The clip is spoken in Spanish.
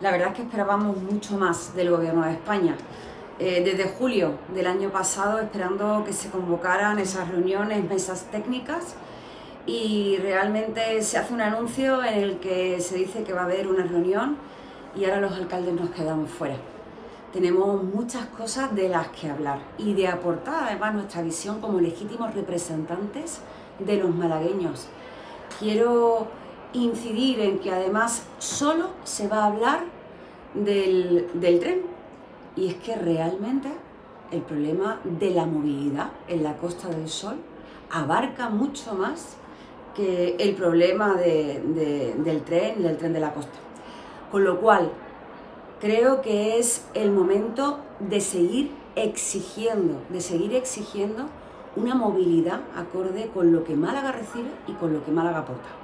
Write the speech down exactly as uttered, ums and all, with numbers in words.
La verdad es que esperábamos mucho más del Gobierno de España. Eh, desde julio del año pasado esperando que se convocaran esas reuniones, mesas técnicas, y realmente se hace un anuncio en el que se dice que va a haber una reunión y ahora los alcaldes nos quedamos fuera. Tenemos muchas cosas de las que hablar y de aportar además nuestra visión como legítimos representantes de los malagueños. Quiero incidir en que además solo se va a hablar del, del tren, y es que realmente el problema de la movilidad en la Costa del Sol abarca mucho más que el problema de, de, del tren, del tren de la costa. Con lo cual, creo que es el momento de seguir exigiendo, de seguir exigiendo una movilidad acorde con lo que Málaga recibe y con lo que Málaga aporta.